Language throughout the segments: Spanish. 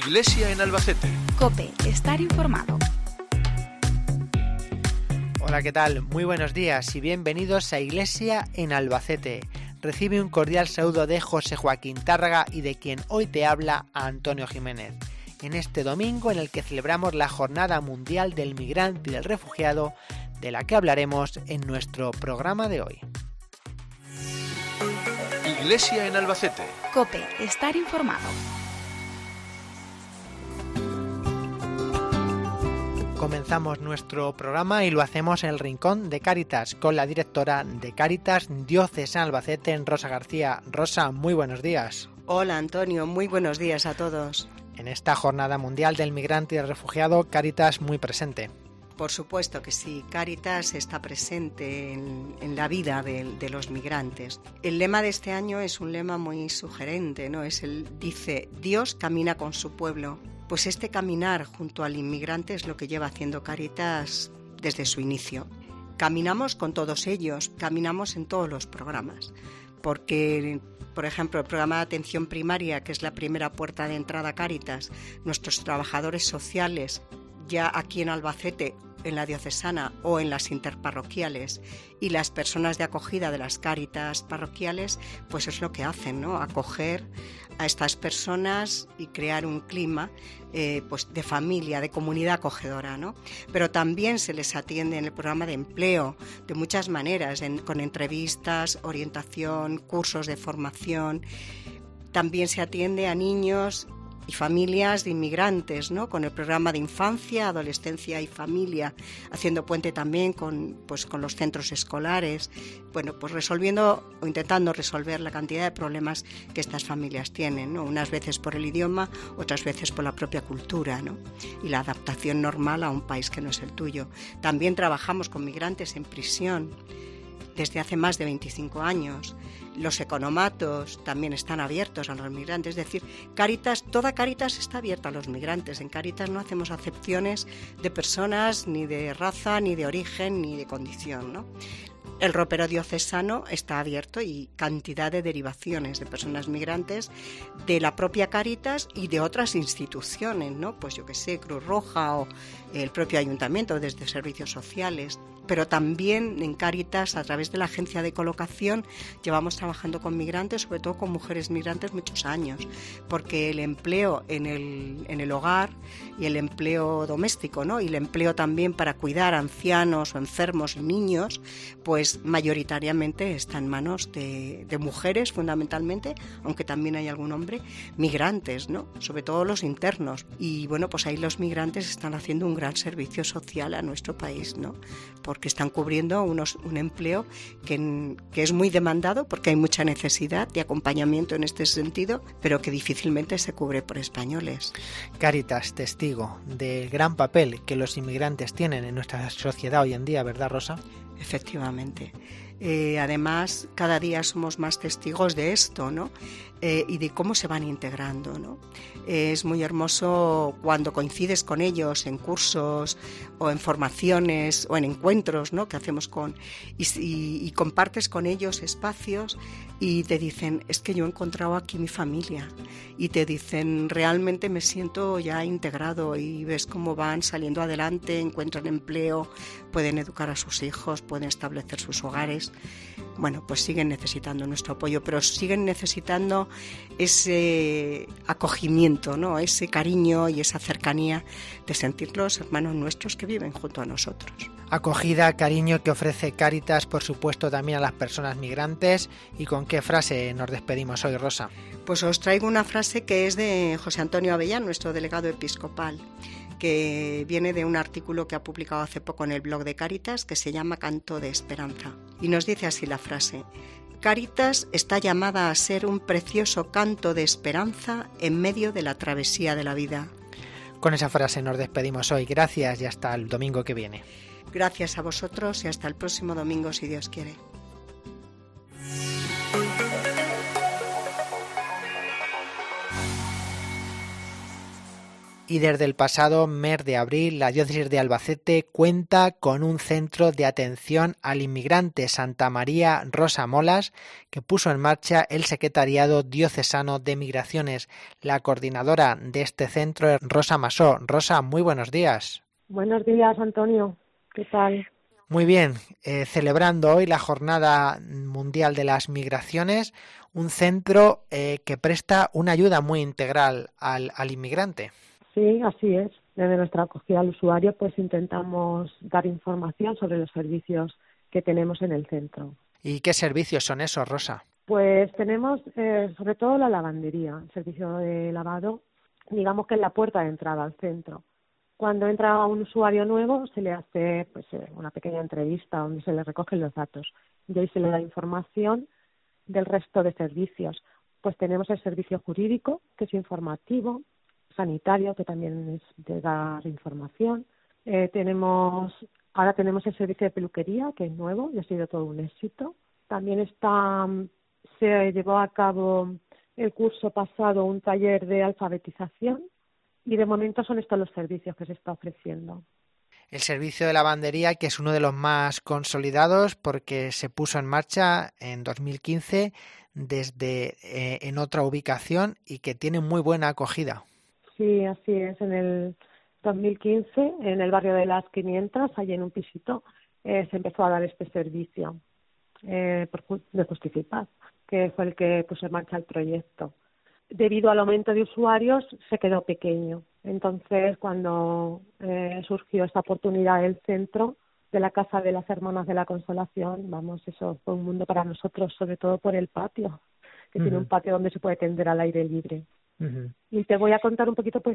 Iglesia en Albacete. COPE, estar informado. Hola, ¿qué tal? Muy buenos días y bienvenidos a Iglesia en Albacete. Recibe un cordial saludo de José Joaquín Tárraga y de quien hoy te habla, Antonio Jiménez. En este domingo en el que celebramos la Jornada Mundial del Migrante y del Refugiado, de la que hablaremos en nuestro programa de hoy. Iglesia en Albacete. COPE, estar informado. Comenzamos nuestro programa y lo hacemos en el Rincón de Cáritas con la directora de Cáritas Diocesana Albacete, Rosa García. Rosa, muy buenos días. Hola Antonio, muy buenos días a todos. En esta Jornada Mundial del Migrante y del Refugiado, Cáritas muy presente. Por supuesto que sí, Cáritas está presente en la vida de los migrantes. El lema de este año es un lema muy sugerente, ¿no? Dice, Dios camina con su pueblo. Pues este caminar junto al inmigrante es lo que lleva haciendo Cáritas desde su inicio. Caminamos con todos ellos, caminamos en todos los programas, porque, por ejemplo, el programa de atención primaria, que es la primera puerta de entrada a Cáritas, nuestros trabajadores sociales, ya aquí en Albacete, en la diocesana o en las interparroquiales, y las personas de acogida de las Cáritas parroquiales, pues es lo que hacen, ¿no? Acoger a estas personas y crear un clima pues de familia, de comunidad acogedora, ¿no? Pero también se les atiende en el programa de empleo de muchas maneras, con entrevistas, orientación, cursos de formación. También se atiende a niños y familias de inmigrantes, ¿no? Con el programa de infancia, adolescencia y familia, haciendo puente también con los centros escolares, pues resolviendo o intentando resolver la cantidad de problemas que estas familias tienen, ¿no? Unas veces por el idioma, otras veces por la propia cultura, ¿no? Y la adaptación normal a un país que no es el tuyo. También trabajamos con migrantes en prisión desde hace más de 25 años. Los economatos también están abiertos a los migrantes, es decir, toda Cáritas está abierta a los migrantes. En Cáritas no hacemos acepciones de personas, ni de raza, ni de origen, ni de condición, ¿no? El ropero diocesano está abierto y cantidad de derivaciones de personas migrantes de la propia Cáritas y de otras instituciones, ¿no? Pues yo que sé, Cruz Roja o el propio ayuntamiento desde servicios sociales. Pero también en Cáritas, a través de la agencia de colocación, llevamos trabajando con migrantes, sobre todo con mujeres migrantes, muchos años, porque el empleo en el hogar y el empleo doméstico, ¿no? Y el empleo también para cuidar a ancianos o enfermos y niños, pues mayoritariamente está en manos de mujeres fundamentalmente, aunque también hay algún hombre, migrantes, ¿no? Sobre todo los internos. Y bueno, pues ahí los migrantes están haciendo un gran servicio social a nuestro país, ¿no? Porque están cubriendo un empleo que es muy demandado, porque hay mucha necesidad de acompañamiento en este sentido, pero que difícilmente se cubre por españoles. Cáritas, testigo del gran papel que los inmigrantes tienen en nuestra sociedad hoy en día, ¿verdad, Rosa? Efectivamente. Además, cada día somos más testigos de esto, ¿no? Y de cómo se van integrando, ¿no? Es muy hermoso cuando coincides con ellos en cursos o en formaciones o en encuentros, ¿no? Que hacemos y compartes con ellos espacios y te dicen, es que yo he encontrado aquí mi familia, y te dicen, realmente me siento ya integrado, y ves cómo van saliendo adelante, encuentran empleo, pueden educar a sus hijos, pueden establecer sus hogares. Bueno, pues siguen necesitando nuestro apoyo, pero siguen necesitando ese acogimiento, ¿no? Ese cariño y esa cercanía de sentir los hermanos nuestros que viven junto a nosotros. Acogida, cariño que ofrece Cáritas, por supuesto, también a las personas migrantes. ¿Y con qué frase nos despedimos hoy, Rosa? Pues os traigo una frase que es de José Antonio Avellán, nuestro delegado episcopal, que viene de un artículo que ha publicado hace poco en el blog de Cáritas, que se llama Canto de Esperanza. Y nos dice así la frase: Cáritas está llamada a ser un precioso canto de esperanza en medio de la travesía de la vida. Con esa frase nos despedimos hoy. Gracias y hasta el domingo que viene. Gracias a vosotros y hasta el próximo domingo, si Dios quiere. Y desde el pasado mes de abril, la diócesis de Albacete cuenta con un centro de atención al inmigrante, Santa María Rosa Molas, que puso en marcha el Secretariado Diocesano de Migraciones. La coordinadora de este centro es Rosa Masó. Rosa, muy buenos días. Buenos días, Antonio. ¿Qué tal? Muy bien, celebrando hoy la Jornada Mundial de las Migraciones, un centro que presta una ayuda muy integral al inmigrante. Sí, así es. Desde nuestra acogida al usuario, pues intentamos dar información sobre los servicios que tenemos en el centro. ¿Y qué servicios son esos, Rosa? Pues tenemos sobre todo la lavandería, el servicio de lavado, digamos que es la puerta de entrada al centro. Cuando entra un usuario nuevo se le hace pues una pequeña entrevista donde se le recogen los datos y ahí se le da información del resto de servicios. Pues tenemos el servicio jurídico, que es informativo, sanitario, que también es de dar información. Ahora tenemos el servicio de peluquería, que es nuevo y ha sido todo un éxito. También se llevó a cabo el curso pasado un taller de alfabetización y de momento son estos los servicios que se está ofreciendo. El servicio de lavandería, que es uno de los más consolidados porque se puso en marcha en 2015 desde en otra ubicación y que tiene muy buena acogida. Sí, así es. En el 2015, en el barrio de las 500, allí en un pisito, se empezó a dar este servicio de Justificar, que fue el que puso en marcha el proyecto. Debido al aumento de usuarios, se quedó pequeño. Entonces, cuando surgió esta oportunidad del centro, de la Casa de las Hermanas de la Consolación, eso fue un mundo para nosotros, sobre todo por el patio, que tiene un patio donde se puede tender al aire libre. Y te voy a contar un poquito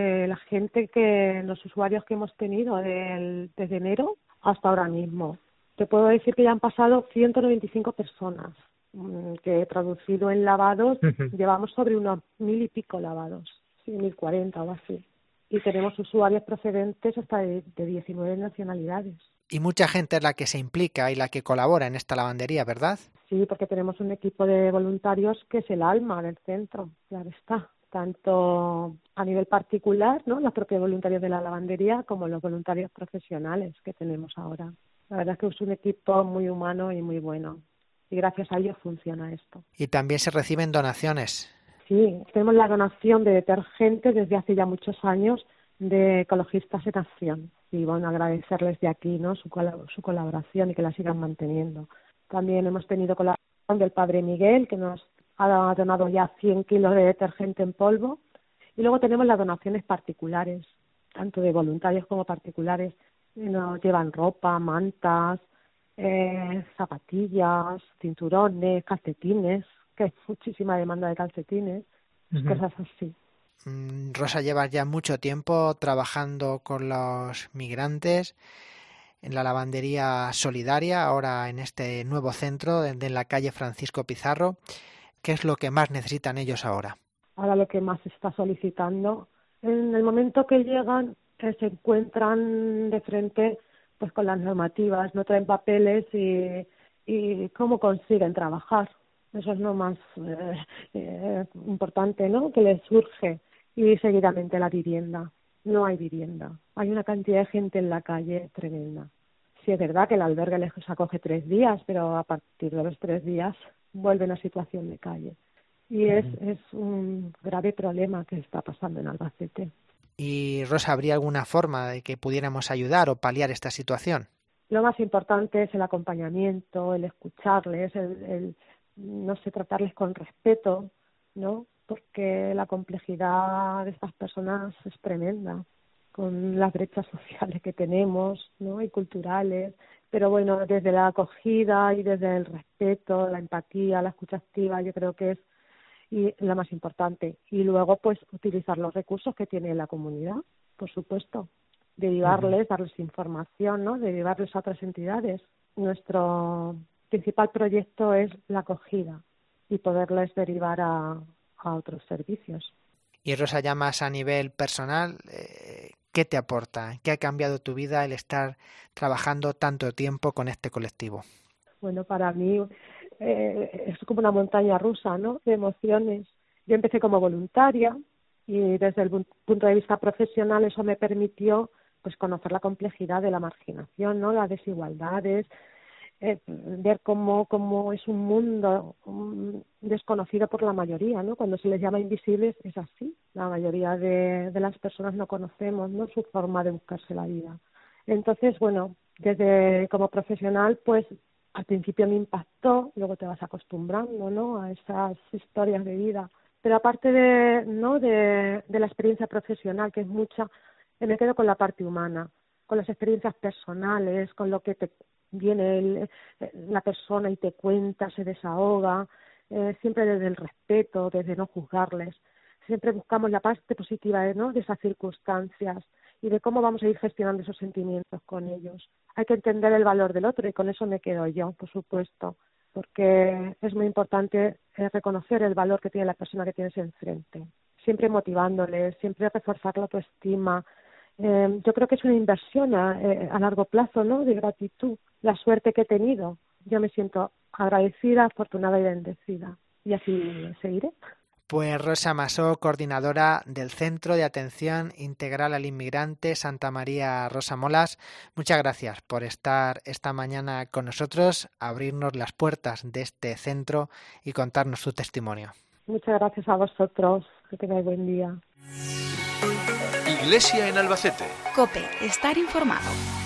los usuarios que hemos tenido desde enero hasta ahora mismo. Te puedo decir que ya han pasado 195 personas, que traducido en lavados llevamos sobre unos 1.000 y pico lavados, sí, 1.040 o así. Y tenemos usuarios procedentes hasta de 19 nacionalidades. Y mucha gente es la que se implica y la que colabora en esta lavandería, ¿verdad? Sí, porque tenemos un equipo de voluntarios que es el alma del centro, claro está. Tanto a nivel particular, ¿no?, los propios voluntarios de la lavandería, como los voluntarios profesionales que tenemos ahora. La verdad es que es un equipo muy humano y muy bueno. Y gracias a ellos funciona esto. Y también se reciben donaciones. Sí, tenemos la donación de detergente desde hace ya muchos años de Ecologistas en Acción. Y bueno, agradecerles de aquí, ¿no?, su colaboración y que la sigan manteniendo. También hemos tenido colaboración del Padre Miguel, que nos ha donado ya 100 kilos de detergente en polvo. Y luego tenemos las donaciones particulares, tanto de voluntarios como particulares. Nos llevan ropa, mantas, zapatillas, cinturones, calcetines, que hay muchísima demanda de calcetines, cosas así. Rosa, llevas ya mucho tiempo trabajando con los migrantes en la lavandería solidaria, ahora en este nuevo centro de la calle Francisco Pizarro. ¿Qué es lo que más necesitan ellos ahora? Ahora lo que más se está solicitando, en el momento que llegan, se encuentran de frente pues con las normativas, no traen papeles y cómo consiguen trabajar. Eso es lo más importante, ¿no?, que les surge. Y seguidamente la vivienda. No hay vivienda. Hay una cantidad de gente en la calle tremenda. Sí, es verdad que el albergue les acoge 3 días, pero a partir de los 3 días vuelven a situación de calle. Y es un grave problema que está pasando en Albacete. Y, Rosa, ¿habría alguna forma de que pudiéramos ayudar o paliar esta situación? Lo más importante es el acompañamiento, el escucharles, tratarles con respeto, ¿no?, porque la complejidad de estas personas es tremenda, con las brechas sociales que tenemos, ¿no?, y culturales. Pero bueno, desde la acogida y desde el respeto, la empatía, la escucha activa, yo creo que es la más importante. Y luego, pues, utilizar los recursos que tiene la comunidad, por supuesto. Derivarles, darles información, ¿no?, derivarles a otras entidades. Nuestro principal proyecto es la acogida y poderles derivar a otros servicios. Y, Rosa, ya más a nivel personal, ¿qué te aporta? ¿Qué ha cambiado tu vida el estar trabajando tanto tiempo con este colectivo? Bueno, para mí es como una montaña rusa, ¿no?, de emociones. Yo empecé como voluntaria Y desde el punto de vista profesional eso me permitió pues conocer la complejidad de la marginación, ¿no? Las desigualdades, ver cómo es un mundo desconocido por la mayoría, ¿no? Cuando se les llama invisibles es así. La mayoría de las personas no conocemos, ¿no?, su forma de buscarse la vida. Entonces, bueno, como profesional, pues al principio me impactó, luego te vas acostumbrando, ¿no?, a esas historias de vida. Pero aparte de la experiencia profesional, que es mucha, me quedo con la parte humana, con las experiencias personales, con lo que te viene la persona y te cuenta, se desahoga, siempre desde el respeto, desde no juzgarles. Siempre buscamos la parte positiva, ¿no?, de esas circunstancias y de cómo vamos a ir gestionando esos sentimientos con ellos. Hay que entender el valor del otro y con eso me quedo yo, por supuesto, porque es muy importante reconocer el valor que tiene la persona que tienes enfrente, siempre motivándoles, siempre reforzar la autoestima. Yo creo que es una inversión a largo plazo, ¿no?, de gratitud, la suerte que he tenido. Yo me siento agradecida, afortunada y bendecida, y así seguiré. Pues Rosa Masó, coordinadora del Centro de Atención Integral al Inmigrante Santa María Rosa Molas, muchas gracias por estar esta mañana con nosotros, abrirnos las puertas de este centro y contarnos su testimonio. Muchas gracias a vosotros, que tengáis buen día. Iglesia en Albacete. COPE, estar informado.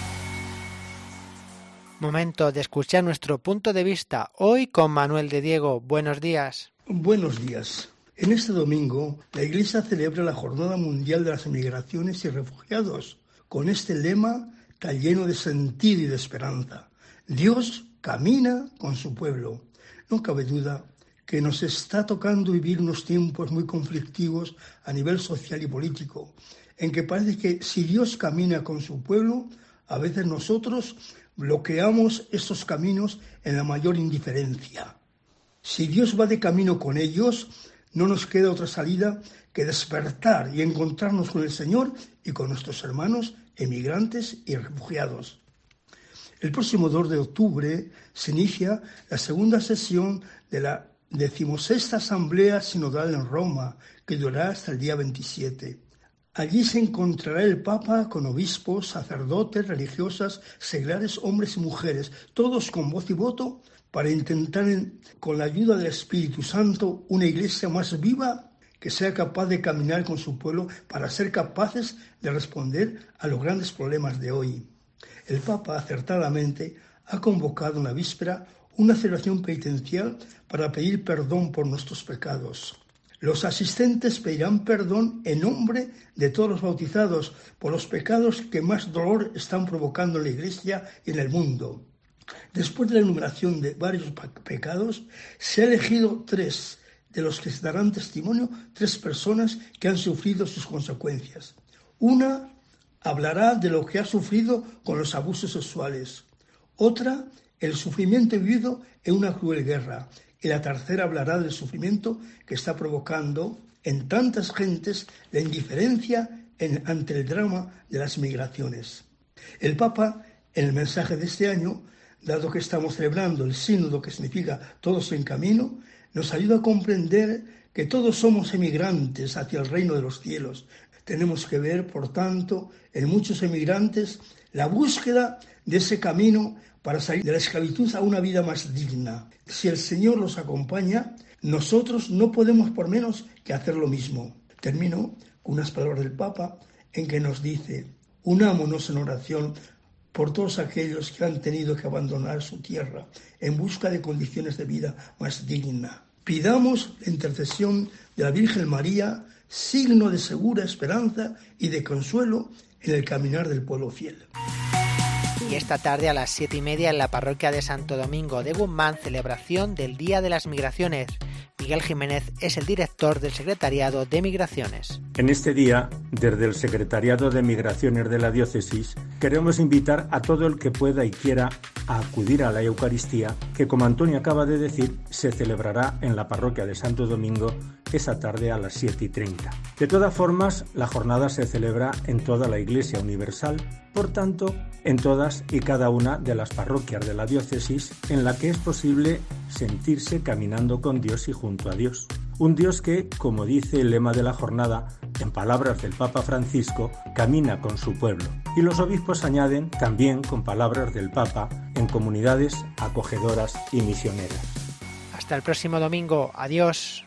Momento de escuchar nuestro punto de vista hoy con Manuel de Diego. Buenos días. Buenos días. En este domingo, la Iglesia celebra la Jornada Mundial de las Migraciones y Refugiados, con este lema tan lleno de sentido y de esperanza. Dios camina con su pueblo. No cabe duda que nos está tocando vivir unos tiempos muy conflictivos a nivel social y político, en que parece que si Dios camina con su pueblo, a veces nosotros bloqueamos estos caminos en la mayor indiferencia. Si Dios va de camino con ellos, no nos queda otra salida que despertar y encontrarnos con el Señor y con nuestros hermanos emigrantes y refugiados. El próximo 2 de octubre se inicia la segunda sesión de la 16ª Asamblea Sinodal en Roma, que durará hasta el día 27. Allí se encontrará el Papa con obispos, sacerdotes, religiosas, seglares, hombres y mujeres, todos con voz y voto, para intentar, con la ayuda del Espíritu Santo, una iglesia más viva que sea capaz de caminar con su pueblo para ser capaces de responder a los grandes problemas de hoy. El Papa, acertadamente, ha convocado en la víspera una celebración penitencial para pedir perdón por nuestros pecados. Los asistentes pedirán perdón en nombre de todos los bautizados por los pecados que más dolor están provocando en la Iglesia y en el mundo. Después de la enumeración de varios pecados, se ha elegido 3, de los que se darán testimonio 3 personas que han sufrido sus consecuencias. Una hablará de lo que ha sufrido con los abusos sexuales. Otra, el sufrimiento vivido en una cruel guerra. Y la tercera hablará del sufrimiento que está provocando en tantas gentes la indiferencia ante el drama de las migraciones. El Papa, en el mensaje de este año, dado que estamos celebrando el sínodo, que significa todos en camino, nos ayuda a comprender que todos somos emigrantes hacia el reino de los cielos. Tenemos que ver, por tanto, en muchos emigrantes la búsqueda de ese camino para salir de la esclavitud a una vida más digna. Si el Señor los acompaña, nosotros no podemos por menos que hacer lo mismo. Termino con unas palabras del Papa en que nos dice: unámonos en oración por todos aquellos que han tenido que abandonar su tierra en busca de condiciones de vida más digna. Pidamos la intercesión de la Virgen María, signo de segura esperanza y de consuelo en el caminar del pueblo fiel. Y esta tarde a las 7:30 en la parroquia de Santo Domingo de Guzmán, celebración del Día de las Migraciones. Miguel Jiménez es el director del Secretariado de Migraciones. En este día, desde el Secretariado de Migraciones de la Diócesis, queremos invitar a todo el que pueda y quiera a acudir a la Eucaristía, que, como Antonio acaba de decir, se celebrará en la parroquia de Santo Domingo esa tarde a las 7:30. De todas formas, la jornada se celebra en toda la Iglesia Universal, por tanto, en todas y cada una de las parroquias de la diócesis en la que es posible sentirse caminando con Dios y junto a Dios. Un Dios que, como dice el lema de la jornada, en palabras del Papa Francisco, camina con su pueblo. Y los obispos añaden, también con palabras del Papa, en comunidades acogedoras y misioneras. Hasta el próximo domingo. Adiós.